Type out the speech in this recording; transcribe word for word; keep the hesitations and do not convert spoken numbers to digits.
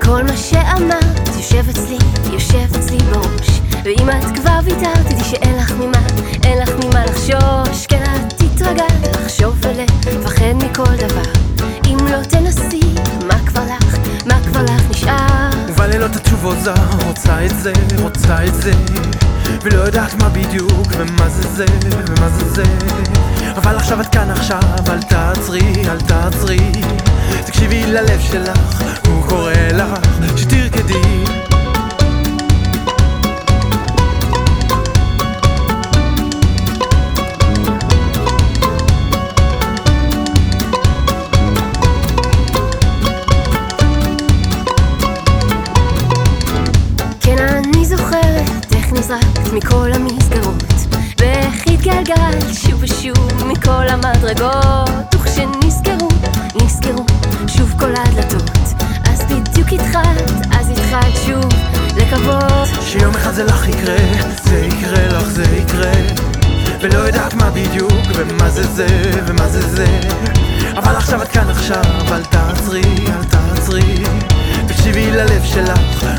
כל מה שאמרת יושב אצלי, יושב אצלי בראש. ואם את כבר ויתרת, תדעי שאין לך ממה, אין לך ממה לחשוש. כן, את תתרגל לחשוב ולפחד מכל דבר. אם לא תנסי, מה כבר לך, מה כבר לך נשאר? ובלילות התשובות זר, רוצה את זה, רוצה את זה, ולא יודעת מה בדיוק, ומה זה זה, ומה זה זה. אבל עכשיו את כאן עכשיו, אל תעצרי, אל תעצרי, תקשיבי ללב שלך, הוא קורא לך שתרקדי. אני זוכרת איך נזרקת מכל המסגרות, ואיך התגלגלת שוב ושוב מכל המדרגות. וכשנסגרו, נסגרו שוב כל הדלתות, אז בדיוק התחלת, אז התחלת שוב לקוות שיום אחד זה לך יקרה, זה יקרה לך, זה יקרה, ולא יודעת מה בדיוק, ומה זה זה, ומה זה זה. אבל עכשיו את כאן עכשיו, אל תעצרי, אל תעצרי, תקשיבי ללב שלך,